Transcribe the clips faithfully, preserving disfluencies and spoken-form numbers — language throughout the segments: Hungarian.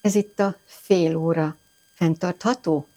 Ez itt a Fél óra fenntartható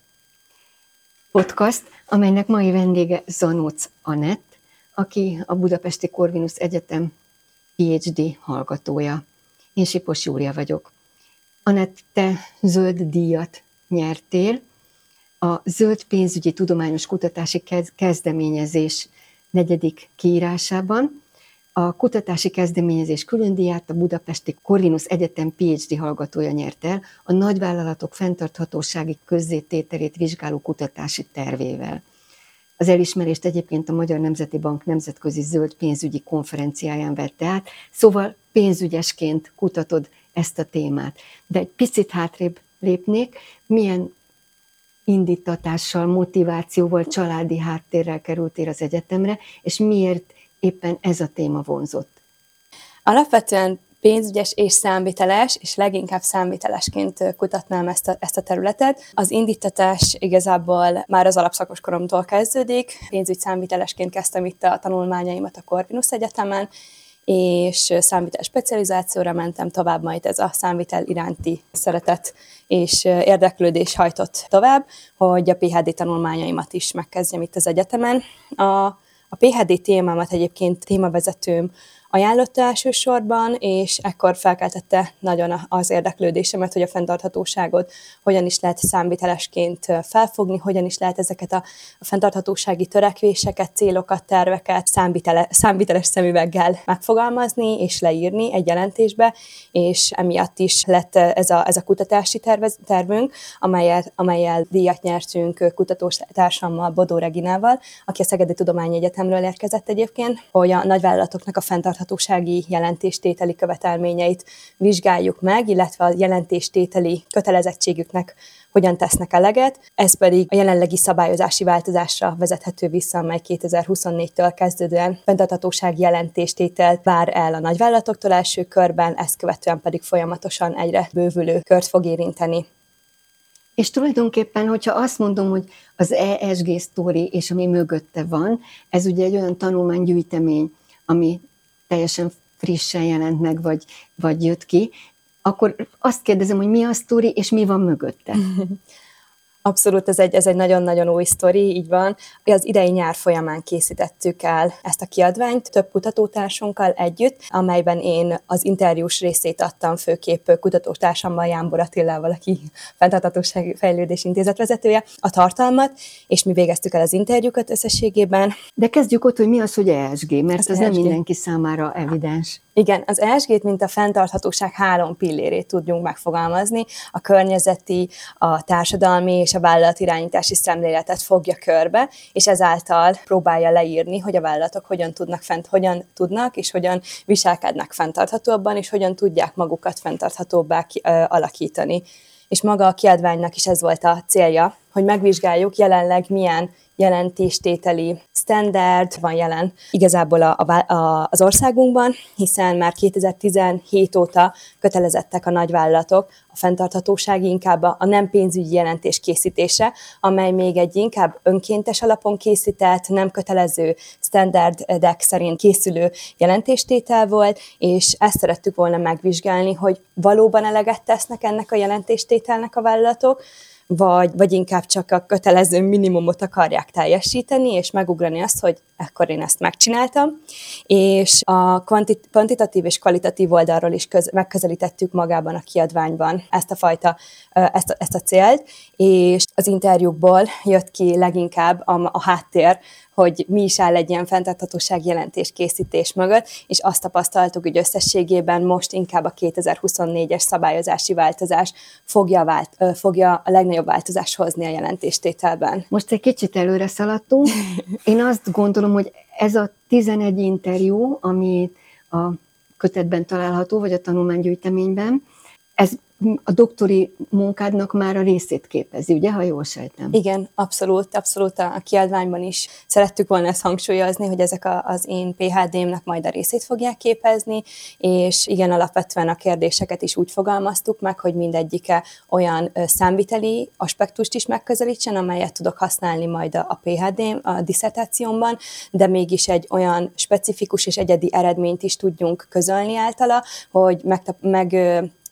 podcast, amelynek mai vendége Zanóc Anett, aki a Budapesti Corvinus Egyetem pé há dé hallgatója. Én Sipos Júlia vagyok. Anett, te zöld díjat nyertél, a Zöld Pénzügyi Tudományos Kutatási Kezdeményezés negyedik kiírásában. A kutatási kezdeményezés különdíját a Budapesti Corvinus Egyetem pé há dé hallgatója nyert el a nagyvállalatok fenntarthatósági közzétételét vizsgáló kutatási tervével. Az elismerést egyébként a Magyar Nemzeti Bank nemzetközi zöld pénzügyi konferenciáján vette át, szóval pénzügyesként kutatod ezt a témát. De egy picit hátrébb lépnék, milyen indítatással, motivációval, családi háttérrel kerültél az egyetemre, és miért éppen ez a téma vonzott? Alapvetően pénzügyes és számviteles, és leginkább számvitelesként kutatnám ezt a, ezt a területet. Az indítatás igazából már az alapszakos koromtól kezdődik. Pénzügy számvitelesként kezdtem itt a tanulmányaimat a Corvinus Egyetemen, és számvitel specializációra mentem tovább, majd ez a számvitel iránti szeretet és érdeklődés hajtott tovább, hogy a pé há dé tanulmányaimat is megkezdjem itt az egyetemen. A A pé há dé témámat egyébként témavezetőm ajánlotta elsősorban, és ekkor felkeltette nagyon az érdeklődésemet, hogy a fenntarthatóságot hogyan is lehet számvitelesként felfogni, hogyan is lehet ezeket a, a fenntarthatósági törekvéseket, célokat, terveket számvitele, számviteles szemüveggel megfogalmazni és leírni egy jelentésbe, és emiatt is lett ez a, ez a kutatási tervez, tervünk, amelyel, amelyel díjat nyertünk kutatótársammal, Bodó Reginával, aki a Szegedi Tudományegyetemről érkezett egyébként, hogy a nagyvállalatoknak a fenntarthatósági hatósági jelentéstételi követelményeit vizsgáljuk meg, illetve a jelentéstételi kötelezettségüknek hogyan tesznek eleget. Ez pedig a jelenlegi szabályozási változásra vezethető vissza, amely kétezer-huszonnégytől kezdődően fenntarthatósági jelentéstételt vár el a nagyvállalatoktól első körben, ezt követően pedig folyamatosan egyre bővülő kört fog érinteni. És tulajdonképpen, hogyha azt mondom, hogy az é es gé sztori és ami mögötte van, ez ugye egy olyan tanulmánygyűjtemény, ami teljesen frissen jelent meg, vagy, vagy jött ki, akkor azt kérdezem, hogy mi a sztori, és mi van mögötte? Abszolút, ez egy, ez egy nagyon-nagyon új sztori, így van. Az idei nyár folyamán készítettük el ezt a kiadványt több kutatótársunkkal együtt, amelyben én az interjús részét adtam főképp kutatótársammal, Jánbor Attilával, aki Fenntarthatósági Fejlődés Intézet vezetője, a tartalmat, és mi végeztük el az interjúkat összességében. De kezdjük ott, hogy mi az, hogy é es gé, mert az, az nem mindenki számára evidens. Igen, az é es gét, mint a fenntarthatóság három pillérét tudjunk megfogalmazni, a környezeti, a társadalmi és a vállalatirányítási szemléletet fogja körbe, és ezáltal próbálja leírni, hogy a vállalatok hogyan tudnak fent, hogyan tudnak, és hogyan viselkednek fenntarthatóbban, és hogyan tudják magukat fenntarthatóbbá alakítani. És maga a kiadványnak is ez volt a célja, hogy megvizsgáljuk jelenleg milyen jelentéstételi standard van jelen igazából a, a, az országunkban, hiszen már kétezer-tizenhét óta kötelezettek a nagyvállalatok a fenntarthatósági, inkább a, a nem pénzügyi jelentés készítése, amely még egy inkább önkéntes alapon készített, nem kötelező standardek szerint készülő jelentéstétel volt, és ezt szerettük volna megvizsgálni, hogy valóban eleget tesznek ennek a jelentéstételnek a vállalatok, Vagy, vagy inkább csak a kötelező minimumot akarják teljesíteni, és megugrani azt, hogy akkor én ezt megcsináltam. És a kvantit- kvantitatív és kvalitatív oldalról is köz- megközelítettük magában a kiadványban ezt a fajta, ezt a, ezt a célt, és az interjúkból jött ki leginkább a, a háttér, hogy mi is áll egy ilyen fenntarthatóság jelentés készítés mögött, és azt tapasztaltuk, hogy összességében most inkább a kétezer-huszonnégyes szabályozási változás fogja, vált, fogja a legnagyobb változást hozni a jelentéstételben. Most egy kicsit előre szaladtunk. Én azt gondolom, hogy ez a tizenegy interjú, ami a kötetben található, vagy a tanulmánygyűjteményben, ez a doktori munkádnak már a részét képezi, ugye, ha jól sejtem? Igen, abszolút, abszolút a kiadványban is szerettük volna ezt hangsúlyozni, hogy ezek a, az én pé há dé-mnek majd a részét fogják képezni, és igen, alapvetően a kérdéseket is úgy fogalmaztuk meg, hogy mindegyike olyan számviteli aspektust is megközelítsen, amelyet tudok használni majd a, a pé há dé-m, a disszertációmban, de mégis egy olyan specifikus és egyedi eredményt is tudjunk közölni általa, hogy meg, meg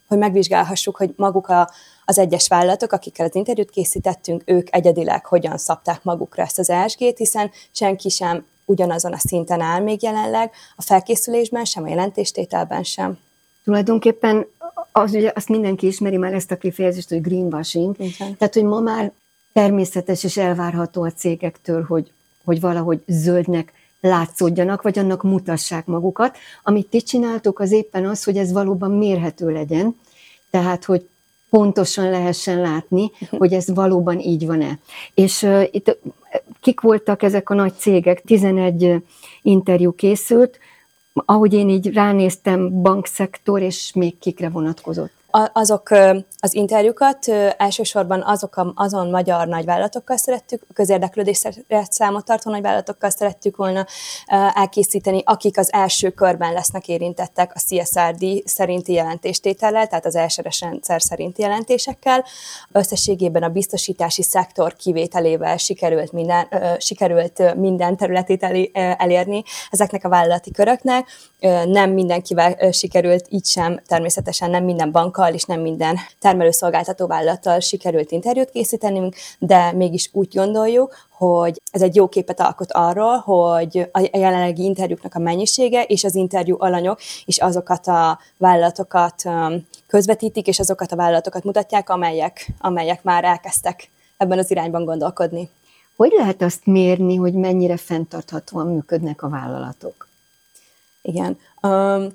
hogy megvizsgálhassuk, hogy maguk a, az egyes vállalatok, akikkel az interjút készítettünk, ők egyedileg hogyan szabták magukra ezt az é es gét, hiszen senki sem ugyanazon a szinten áll még jelenleg, a felkészülésben sem, a jelentéstételben sem. Tulajdonképpen az, ugye, azt mindenki ismeri már ezt a kifejezést, hogy greenwashing. Igen. Tehát, hogy ma már természetes és elvárható a cégektől, hogy, hogy valahogy zöldnek látszódjanak, vagy annak mutassák magukat. Amit ti csináltok, az éppen az, hogy ez valóban mérhető legyen, tehát, hogy pontosan lehessen látni, hogy ez valóban így van-e. És uh, itt kik voltak ezek a nagy cégek? tizenegy interjú készült, ahogy én így ránéztem, bankszektor, és még kikre vonatkozott? Azok az interjúkat elsősorban azok a, azon magyar nagyvállalatokkal szerettük, közérdeklődésre számot tartó nagyvállalatokkal szerettük volna elkészíteni, akik az első körben lesznek érintettek a cé es er dé szerinti jelentéstétellel, tehát az é es er-es rendszer szerinti jelentésekkel. Összességében a biztosítási szektor kivételével sikerült minden, sikerült minden területét elérni ezeknek a vállalati köröknek. Nem mindenkivel sikerült, így sem, természetesen nem minden bankkal és nem minden termelőszolgáltató vállalattal sikerült interjút készítenünk, de mégis úgy gondoljuk, hogy ez egy jó képet alkot arról, hogy a jelenlegi interjúknak a mennyisége és az interjú alanyok is azokat a vállalatokat közvetítik, és azokat a vállalatokat mutatják, amelyek, amelyek már elkezdtek ebben az irányban gondolkodni. Hogy lehet azt mérni, hogy mennyire fenntarthatóan működnek a vállalatok? Igen. Um,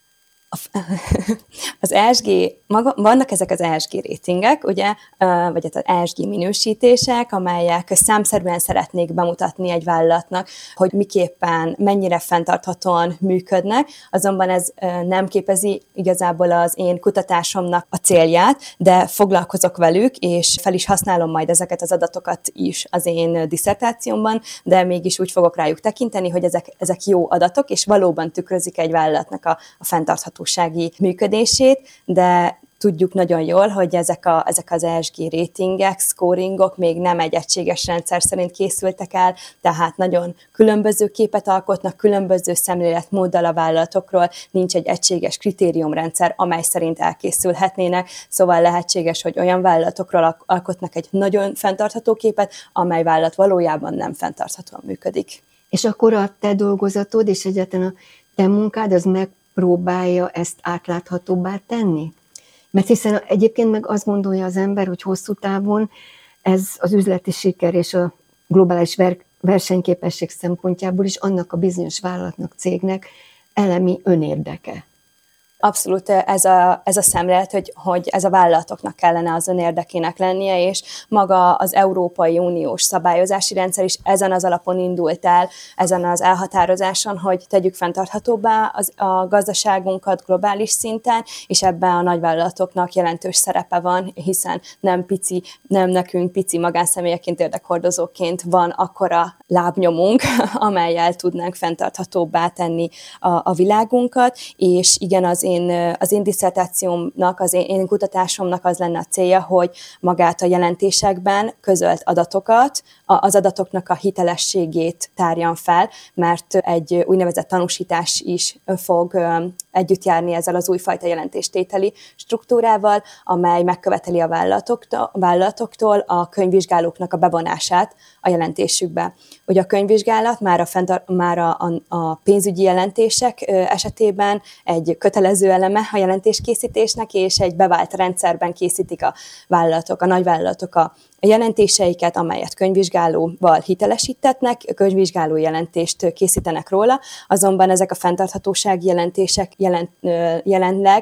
az é es gé, maga, vannak ezek az é es gé ratingek, ugye, vagy az é es gé minősítések, amelyek számszerűen szeretnék bemutatni egy vállalatnak, hogy miképpen, mennyire fenntarthatóan működnek, azonban ez nem képezi igazából az én kutatásomnak a célját, de foglalkozok velük, és fel is használom majd ezeket az adatokat is az én disszertációmban, de mégis úgy fogok rájuk tekinteni, hogy ezek, ezek jó adatok, és valóban tükrözik egy vállalatnak a, a fenntarthatósági működését, de tudjuk nagyon jól, hogy ezek, a, ezek az é es gé ratingek, scoringok még nem egy egységes rendszer szerint készültek el, tehát nagyon különböző képet alkotnak, különböző szemléletmóddal a vállalatokról, nincs egy egységes kritériumrendszer, amely szerint elkészülhetnének, szóval lehetséges, hogy olyan vállalatokról alkotnak egy nagyon fenntartható képet, amely vállalat valójában nem fenntarthatóan működik. És akkor a te dolgozatod és egyáltalán a te munkád az megpróbálja ezt átláthatóbbá tenni? Mert hiszen egyébként meg azt gondolja az ember, hogy hosszú távon ez az üzleti siker és a globális ver- versenyképesség szempontjából is annak a bizonyos vállalatnak, cégnek elemi önérdeke. Abszolút ez a, ez a szemlélet, hogy, hogy ez a vállalatoknak kellene az önérdekének lennie, és maga az Európai Uniós szabályozási rendszer is ezen az alapon indult el, ezen az elhatározáson, hogy tegyük fenntarthatóbbá az, a gazdaságunkat globális szinten, és ebben a nagyvállalatoknak jelentős szerepe van, hiszen nem pici, nem nekünk pici magánszemélyekként, érdekhordozóként van akkora lábnyomunk, amellyel tudnánk fenntarthatóbbá tenni a, a világunkat, és igen, az én, az én disszertációmnak, az én, én kutatásomnak az lenne a célja, hogy magát a jelentésekben közölt adatokat, az adatoknak a hitelességét tárjam fel, mert egy úgynevezett tanúsítás is fog együtt járni ezzel az újfajta jelentéstételi struktúrával, amely megköveteli a vállalatoktól, a vállalatoktól a könyvvizsgálóknak a bevonását a jelentésükbe. Ugye a könyvvizsgálat már a, fentar- már a, a, a pénzügyi jelentések esetében egy kötelező eleme a jelentéskészítésnek, és egy bevált rendszerben készítik a vállalatok, a nagyvállalatok a a jelentéseiket, amelyet könyvvizsgálóval hitelesítetnek, könyvvizsgáló jelentést készítenek róla, azonban ezek a fenntarthatósági jelentések jelen, jelenleg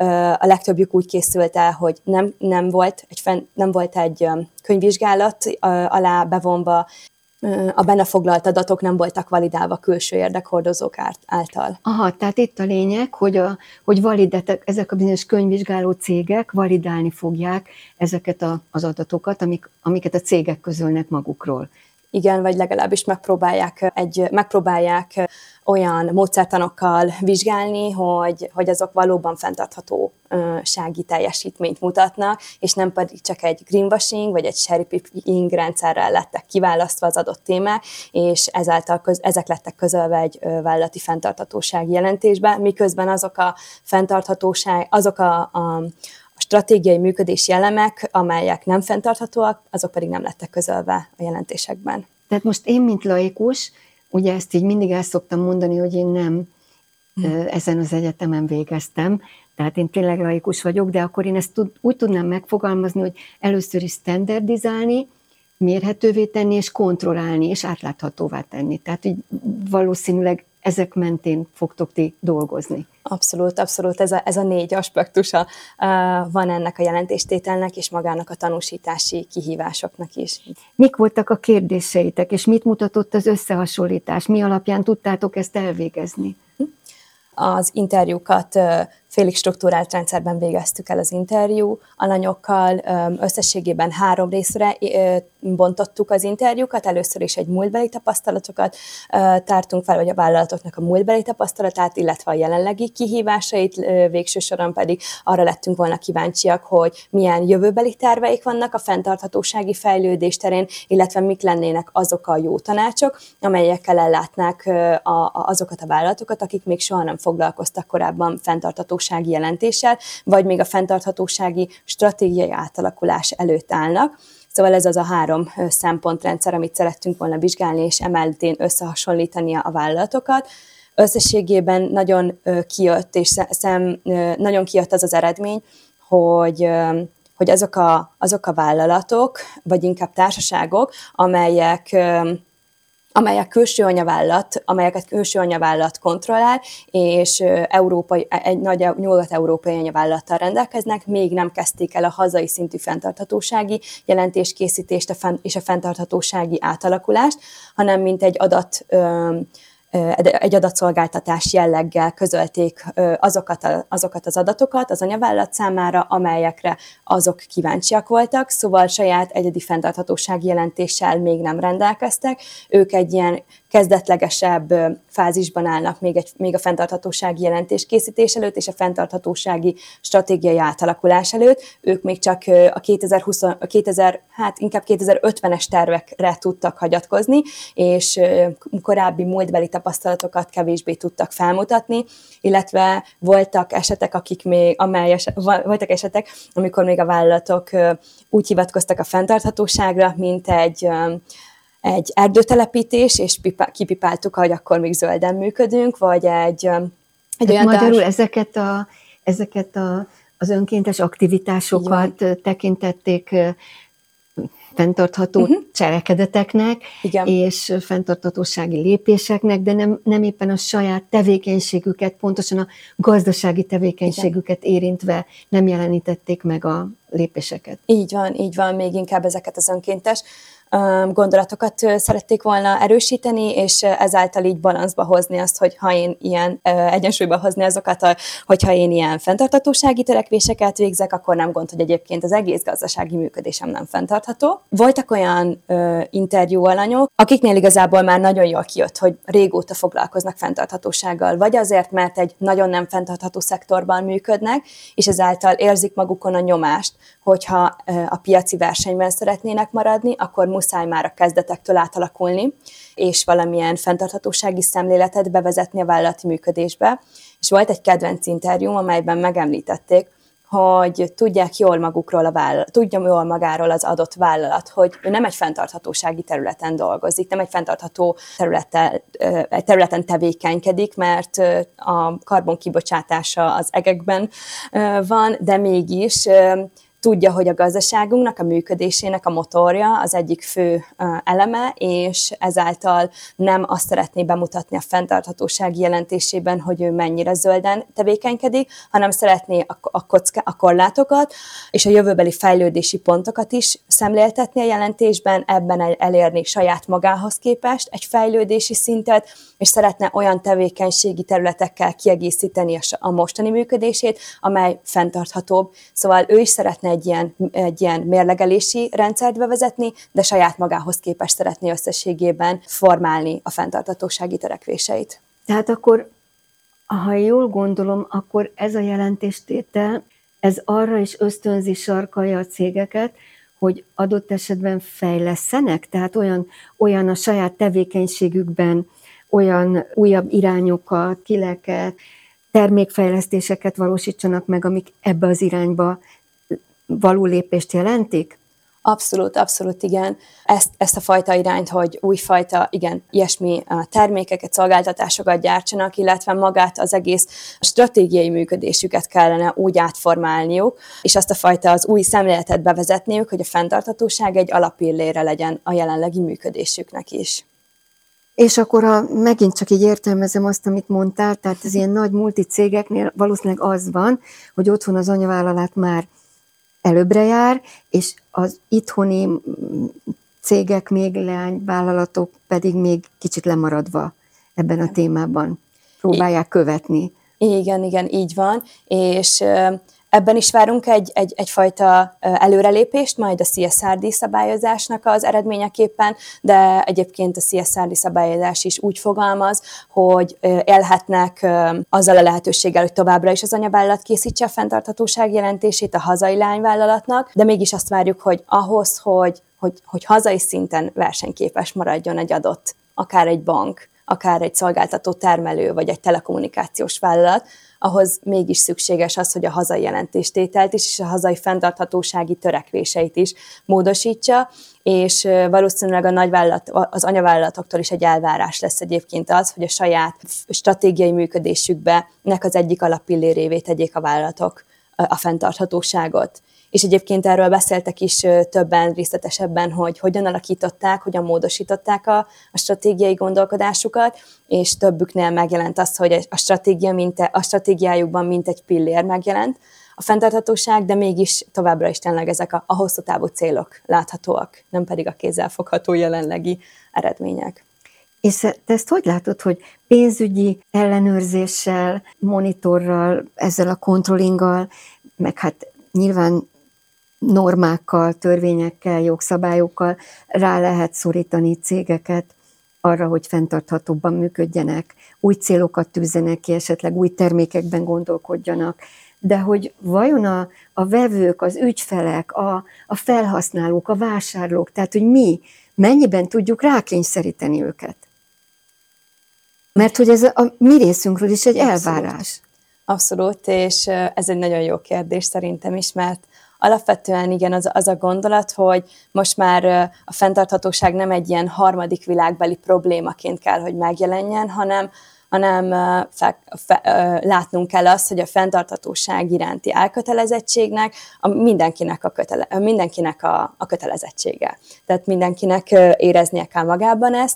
a legtöbbjük úgy készült el, hogy nem, nem, volt, egy fenn, nem volt egy könyvvizsgálat alá bevonva, a benne foglalt adatok nem voltak validálva külső érdekhordozók által. Aha, tehát itt a lényeg, hogy, a, hogy validetek, ezek a bizonyos könyvvizsgáló cégek validálni fogják ezeket a, az adatokat, amik, amiket a cégek közölnek magukról. Igen, vagy legalábbis megpróbálják, egy, megpróbálják olyan módszertanokkal vizsgálni, hogy, hogy azok valóban fenntarthatósági teljesítményt mutatnak, és nem pedig csak egy greenwashing vagy egy cherry picking rendszerrel lettek kiválasztva az adott témák, és ezáltal köz, ezek lettek közölve egy vállalati fenntarthatósági jelentésbe, miközben azok a fenntarthatóság, azok a, a stratégiai működési elemek, amelyek nem fenntarthatóak, azok pedig nem lettek közölve a jelentésekben. Tehát most én, mint laikus, ugye ezt így mindig el szoktam mondani, hogy én nem hmm. ezen az egyetemen végeztem, tehát én tényleg laikus vagyok, de akkor én ezt tud, úgy tudnám megfogalmazni, hogy először is standardizálni, mérhetővé tenni, és kontrollálni, és átláthatóvá tenni. Tehát így valószínűleg ezek mentén fogtok ti dolgozni. Abszolút, abszolút. Ez a, ez a négy aspektusa uh, van ennek a jelentéstételnek, és magának a tanúsítási kihívásoknak is. Mik voltak a kérdéseitek, és mit mutatott az összehasonlítás? Mi alapján tudtátok ezt elvégezni? Az interjúkat uh, félig struktúrált rendszerben végeztük el az interjú alanyokkal, összességében három részre bontottuk az interjúkat, először is egy múltbeli tapasztalatokat tártunk fel, vagy a vállalatoknak a múltbeli tapasztalatát, illetve a jelenlegi kihívásait, végső soron pedig arra lettünk volna kíváncsiak, hogy milyen jövőbeli terveik vannak a fenntarthatósági fejlődés terén, illetve mik lennének azok a jó tanácsok, amelyekkel ellátnák azokat a vállalatokat, akik még soha nem foglalkoztak korábban fenntarthatósági jelentéssel, vagy még a fenntarthatósági stratégiai átalakulás előtt állnak. Szóval ez az a három szempontrendszer, amit szerettünk volna vizsgálni, és emeltén összehasonlítani a vállalatokat. Összességében nagyon kijött, és szem, nagyon kijött az az eredmény, hogy, hogy azok, a, azok a vállalatok, vagy inkább társaságok, amelyek amelyek külső anyavállalat, amelyeket külső anyavállalat kontrollál, és európai, egy nagy nyugat-európai anyavállalattal rendelkeznek, még nem kezdték el a hazai szintű fenntarthatósági jelentéskészítést és a fenntarthatósági átalakulást, hanem mint egy adat egy adatszolgáltatás jelleggel közölték azokat, a, azokat az adatokat az anyavállalat számára, amelyekre azok kíváncsiak voltak, szóval saját egyedi fenntarthatósági jelentéssel még nem rendelkeztek. Ők egy ilyen kezdetlegesebb fázisban állnak még, egy, még a fenntarthatósági jelentés készítés előtt és a fenntarthatósági stratégiai átalakulás előtt. Ők még csak a kétezer-húsz, a kétezer, hát inkább kétezer-ötvenes tervekre tudtak hagyatkozni, és korábbi múltbeli tapasztalatokat kevésbé tudtak felmutatni, illetve voltak esetek, akik még, amely eset, voltak esetek, amikor még a vállalatok úgy hivatkoztak a fenntarthatóságra, mint egy egy erdőtelepítés, és pipa, kipipáltuk, hogy akkor még zölden működünk, vagy egy, egy olyan magyarul társ... ezeket, a, ezeket a, az önkéntes aktivitásokat tekintették fenntartható uh-huh. cselekedeteknek, igen. és fenntarthatósági lépéseknek, de nem, nem éppen a saját tevékenységüket, pontosan a gazdasági tevékenységüket igen. érintve nem jelenítették meg a lépéseket. Így van, így van, még inkább ezeket az önkéntes gondolatokat szerették volna erősíteni, és ezáltal így balanszba hozni azt, hogy ha én ilyen egyensúlyba hozni azokat, a, hogyha én ilyen fenntarthatósági törekvéseket végzek, akkor nem gond, hogy egyébként az egész gazdasági működésem nem fenntartható. Voltak olyan ö, interjú alanyok, akiknél igazából már nagyon jól kijött, hogy régóta foglalkoznak fenntarthatósággal, vagy azért, mert egy nagyon nem fenntartható szektorban működnek, és ezáltal érzik magukon a nyomást, hogyha a piaci versenyben szeretnének maradni, akkor muszáj már a kezdetektől átalakulni, és valamilyen fenntarthatósági szemléletet bevezetni a vállalati működésbe. És volt egy kedvenc interjúm, amelyben megemlítették, hogy tudják jól magukról a vállalat, tudja jól magáról az adott vállalat, hogy ő nem egy fenntarthatósági területen dolgozik, nem egy fenntartható területen, területen tevékenykedik, mert a karbonkibocsátása az egekben van, de mégis tudja, hogy a gazdaságunknak, a működésének a motorja az egyik fő eleme, és ezáltal nem azt szeretné bemutatni a fenntarthatósági jelentésében, hogy ő mennyire zölden tevékenykedik, hanem szeretné a, kocka, a korlátokat és a jövőbeli fejlődési pontokat is szemléltetni a jelentésben, ebben elérni saját magához képest egy fejlődési szintet, és szeretne olyan tevékenységi területekkel kiegészíteni a mostani működését, amely fenntarthatóbb. Szóval ő is szeretne szeretne egy ilyen, egy ilyen mérlegelési rendszert bevezetni, de saját magához képest szeretné összességében formálni a fenntarthatósági törekvéseit. Tehát akkor, ha jól gondolom, akkor ez a jelentéstétel, ez arra is ösztönzi, sarkalja a cégeket, hogy adott esetben fejlesszenek, tehát olyan, olyan a saját tevékenységükben, olyan újabb irányokat, kileket, termékfejlesztéseket valósítsanak meg, amik ebbe az irányba való lépést jelentik? Abszolút, abszolút igen. Ezt, ezt a fajta irányt, hogy újfajta, igen, ilyesmi termékeket, szolgáltatásokat gyártsanak, illetve magát az egész stratégiai működésüket kellene úgy átformálniuk, és azt a fajta az új szemléletet bevezetniük, hogy a fenntarthatóság egy alappillére legyen a jelenlegi működésüknek is. És akkor ha megint csak így értelmezem azt, amit mondtál, tehát az ilyen nagy multicégeknél valószínűleg az van, hogy otthon az anyavállalat már előbbre jár, és az itthoni cégek, még leányvállalatok pedig még kicsit lemaradva ebben a témában próbálják követni. Igen, igen, így van, és ebben is várunk egy, egy, egyfajta előrelépést, majd a C S R D szabályozásnak az eredményeképpen, de egyébként a C S R D szabályozás is úgy fogalmaz, hogy élhetnek azzal a lehetőséggel, hogy továbbra is az anyavállalat készítse a fenntarthatóság jelentését a hazai lányvállalatnak, de mégis azt várjuk, hogy ahhoz, hogy, hogy, hogy hazai szinten versenyképes maradjon egy adott, akár egy bank, akár egy szolgáltató termelő, vagy egy telekommunikációs vállalat, ahhoz mégis szükséges az, hogy a hazai jelentéstételt is, és a hazai fenntarthatósági törekvéseit is módosítsa, és valószínűleg a nagyvállalat, az anyavállalatoktól is egy elvárás lesz egyébként az, hogy a saját stratégiai működésüknek az egyik alappillérévé tegyék a vállalatok a fenntarthatóságot. És egyébként erről beszéltek is többen részletesebben, hogy hogyan alakították, hogyan módosították a, a stratégiai gondolkodásukat, és többüknél megjelent az, hogy a, stratégia mint, a stratégiájukban mint egy pillér megjelent a fenntarthatóság, de mégis továbbra is tényleg ezek a, a hosszú távú célok láthatóak, nem pedig a kézzelfogható jelenlegi eredmények. És te ezt hogy látod, hogy pénzügyi ellenőrzéssel, monitorral, ezzel a controllinggal, meg hát nyilván normákkal, törvényekkel, jogszabályokkal rá lehet szorítani cégeket arra, hogy fenntarthatóbban működjenek, új célokat tűzzenek ki, esetleg új termékekben gondolkodjanak, de hogy vajon a, a vevők, az ügyfelek, a, a felhasználók, a vásárlók, tehát hogy mi, mennyiben tudjuk rákényszeríteni őket? Mert hogy ez a, a mi részünkről is egy elvárás. Abszolút, és ez egy nagyon jó kérdés szerintem is, mert alapvetően igen, az, az a gondolat, hogy most már a fenntarthatóság nem egy ilyen harmadik világbeli problémaként kell, hogy megjelenjen, hanem, hanem fe, fe, látnunk kell azt, hogy a fenntarthatóság iránti elkötelezettségnek a mindenkinek, a, kötele, mindenkinek a, a kötelezettsége. Tehát mindenkinek éreznie kell magában ezt,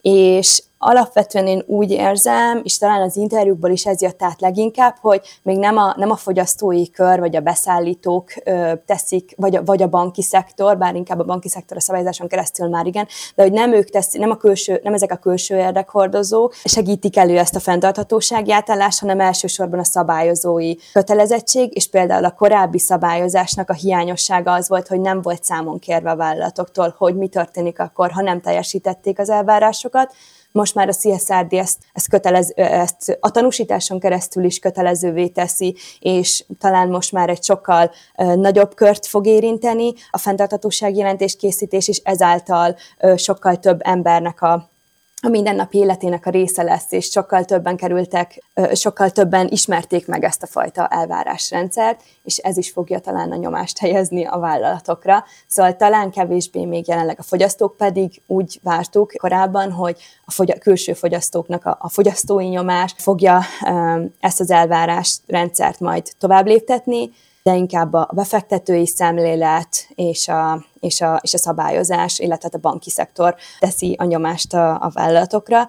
és alapvetően én úgy érzem, és talán az interjúkból is ez jött át leginkább, hogy még nem a, nem a fogyasztói kör, vagy a beszállítók ö, teszik, vagy a, vagy a banki szektor, bár inkább a banki szektor a szabályozáson keresztül már igen, de hogy nem ők teszik, nem, a külső, nem ezek a külső érdekhordozók segítik elő ezt a fenntarthatósági átállást, hanem elsősorban a szabályozói kötelezettség, és például a korábbi szabályozásnak a hiányossága az volt, hogy nem volt számon kérve a vállalatoktól, hogy mi történik akkor, ha nem teljesítették az elvárásokat. Most már a C S R D ezt, ezt, kötelez, ezt a tanúsításon keresztül is kötelezővé teszi, és talán most már egy sokkal uh, nagyobb kört fog érinteni a fenntarthatósági jelentéskészítés, és ezáltal uh, sokkal több embernek a a mindennapi életének a része lesz, és sokkal többen kerültek, sokkal többen ismerték meg ezt a fajta elvárásrendszert, és ez is fogja talán a nyomást helyezni a vállalatokra. Szóval talán kevésbé még jelenleg a fogyasztók, pedig úgy vártuk korábban, hogy a fogy- külső fogyasztóknak a, a fogyasztói nyomás fogja um, ezt az elvárásrendszert majd tovább léptetni, de inkább a befektetői szemlélet és a, és a, és a szabályozás, illetve a banki szektor teszi a nyomást a, a vállalatokra.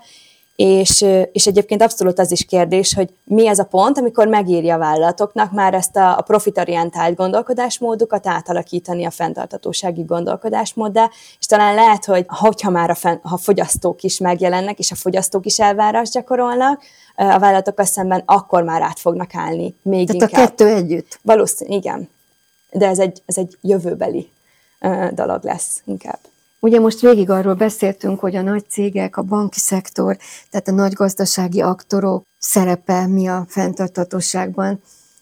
És, és egyébként abszolút az is kérdés, hogy mi ez a pont, amikor megéri a vállalatoknak már ezt a, a profitorientált gondolkodásmódukat átalakítani a fenntarthatósági gondolkodásmóddá, és talán lehet, hogy hogyha már a, fenn, ha fogyasztók is megjelennek, és a fogyasztók is elvárást gyakorolnak a vállalatokkal szemben, akkor már át fognak állni még Tehát inkább. a kettő együtt? Valószínű, igen. de ez egy, ez egy jövőbeli uh, dolog lesz inkább. Ugye most végig arról beszéltünk, hogy a nagy cégek, a banki szektor, tehát a nagy gazdasági aktorok szerepe mi a fenntarthatóságban,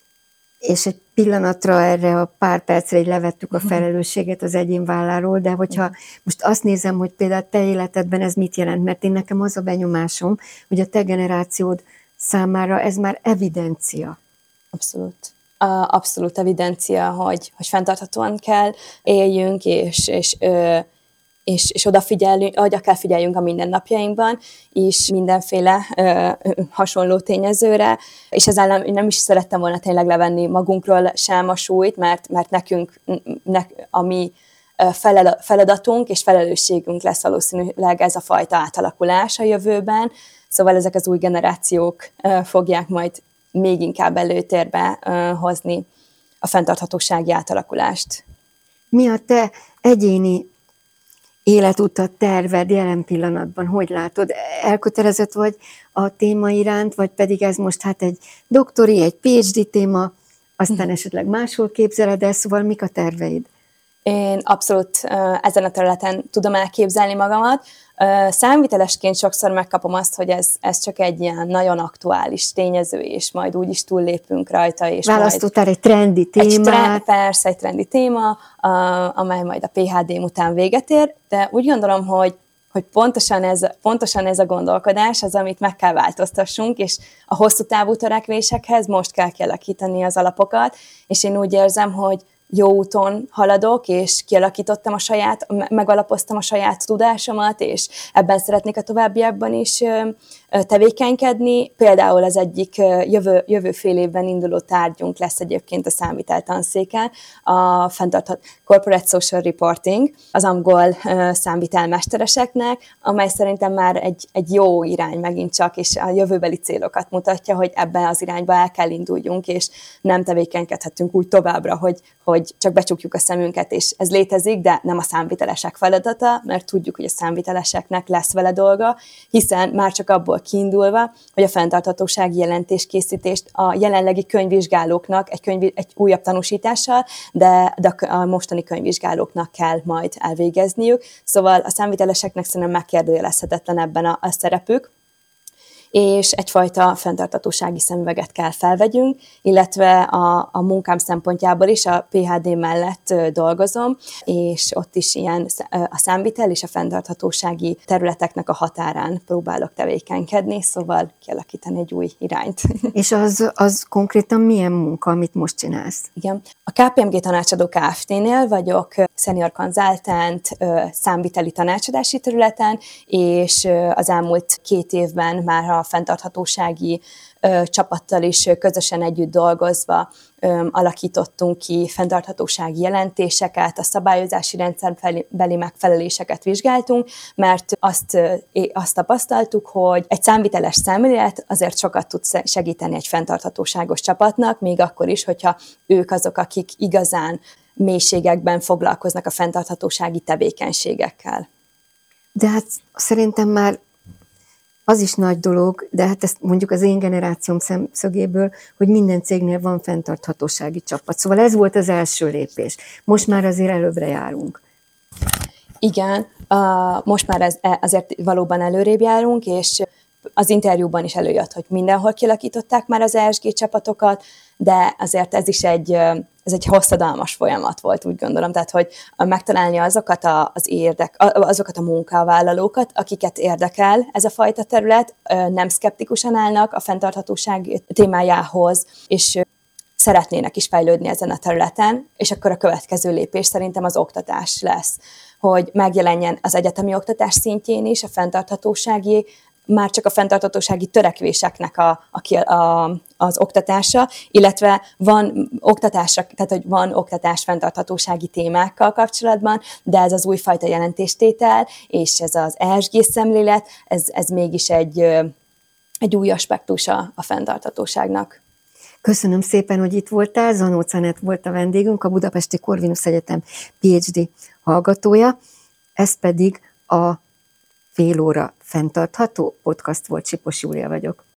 és egy pillanatra erre a pár percre így levettük a felelősséget az egyén válláról, de hogyha most azt nézem, hogy például te életedben ez mit jelent, mert én nekem az a benyomásom, hogy a te generációd számára ez már evidencia. Abszolút. Abszolút evidencia, hogy, hogy fenntarthatóan kell éljünk, és, és, és, és odafigyelünk, oda kell figyeljünk a mindennapjainkban, és mindenféle ö, hasonló tényezőre, és ezzel nem, nem is szerettem volna tényleg levenni magunkról sem a súlyt, mert, mert nekünk, ne, a mi feladatunk és felelősségünk lesz valószínűleg ez a fajta átalakulás a jövőben, szóval ezek az új generációk ö, fogják majd még inkább előtérbe uh, hozni a fenntarthatósági átalakulást. Mi a te egyéni életutat, terved jelen pillanatban? Hogy látod? Elkötelezett vagy a téma iránt, vagy pedig ez most hát egy doktori, egy PhD téma, aztán esetleg máshol képzeled el, szóval mik a terveid? Én abszolút uh, ezen a területen tudom elképzelni magamat. Uh, számvitelesként sokszor megkapom azt, hogy ez, ez csak egy ilyen nagyon aktuális tényező, és majd úgyis túllépünk rajta. És választottál egy trendi témát. Egy tre- persze, egy trendi téma, uh, amely majd a pé há dém után véget ér, de úgy gondolom, hogy hogy pontosan ez, pontosan ez a gondolkodás az, amit meg kell változtassunk, és a hosszú távú törekvésekhez most kell kialakítani az alapokat, és én úgy érzem, hogy jó úton haladok, és kialakítottam a saját, megalapoztam a saját tudásomat, és ebben szeretnék a továbbiakban is tevékenykedni. Például az egyik jövő, jövő fél évben induló tárgyunk lesz egyébként a számvitel tanszéken, a fenntartható Corporate Social Reporting, az angol számvitelmestereseknek, amely szerintem már egy, egy jó irány megint csak, és a jövőbeli célokat mutatja, hogy ebben az irányba el kell induljunk, és nem tevékenykedhetünk úgy továbbra, hogy, hogy csak becsukjuk a szemünket, és ez létezik, de nem a számvitelesek feladata, mert tudjuk, hogy a számviteleseknek lesz vele dolga, hiszen már csak abból kiindulva, hogy a fenntarthatósági jelentéskészítést a jelenlegi könyvvizsgálóknak egy, könyv, egy újabb tanúsítással, de, de a mostani könyvvizsgálóknak kell majd elvégezniük. Szóval a számviteleseknek szerintem megkérdőjelezhetetlen ebben a, a szerepük, és egyfajta fenntarthatósági szemüveget kell felvegyünk, illetve a, a munkám szempontjából is a pé há dé mellett dolgozom, és ott is ilyen a számvitel és a fenntarthatósági területeknek a határán próbálok tevékenykedni, szóval kialakítani egy új irányt. És az, az konkrétan milyen munka, amit most csinálsz? Igen. A ká pé em gé tanácsadó Kft-nél vagyok senior consultant számviteli tanácsadási területen, és az elmúlt két évben már a fenntarthatósági ö, csapattal is közösen együtt dolgozva ö, alakítottunk ki fenntarthatósági jelentéseket, a szabályozási rendszerbeli megfeleléseket vizsgáltunk, mert azt, ö, azt tapasztaltuk, hogy egy számviteles szemlélet azért sokat tud segíteni egy fenntarthatóságos csapatnak, még akkor is, hogyha ők azok, akik igazán mélységekben foglalkoznak a fenntarthatósági tevékenységekkel. De hát szerintem már az is nagy dolog, de hát ezt mondjuk az én generációm szemszögéből, hogy minden cégnél van fenntarthatósági csapat. Szóval ez volt az első lépés. Most már azért előbbre járunk. Igen, most már ez, azért valóban előrébb járunk, és az interjúban is előjött, hogy mindenhol kialakították már az é es gé csapatokat, de azért ez is egy, ez egy hosszadalmas folyamat volt, úgy gondolom, tehát hogy megtalálni azokat a, az érdek, azokat a munkavállalókat, akiket érdekel ez a fajta terület, nem szkeptikusan állnak a fenntarthatóság témájához, és szeretnének is fejlődni ezen a területen, és akkor a következő lépés szerintem az oktatás lesz, hogy megjelenjen az egyetemi oktatás szintjén is a fenntarthatósági, már csak a fenntarthatósági törekvéseknek a, a, a, az oktatása, illetve van oktatásra, tehát hogy van oktatás fenntarthatósági témákkal kapcsolatban, de ez az újfajta jelentéstétel, és ez az é es gé szemlélet, ez, ez mégis egy, egy új aspektusa a fenntarthatóságnak. Köszönöm szépen, hogy itt voltál. Zanóc Anett volt a vendégünk, a Budapesti Corvinus Egyetem PhD hallgatója. Ez pedig a Fél óra fenntartható podcast volt, Sipos Júlia vagyok.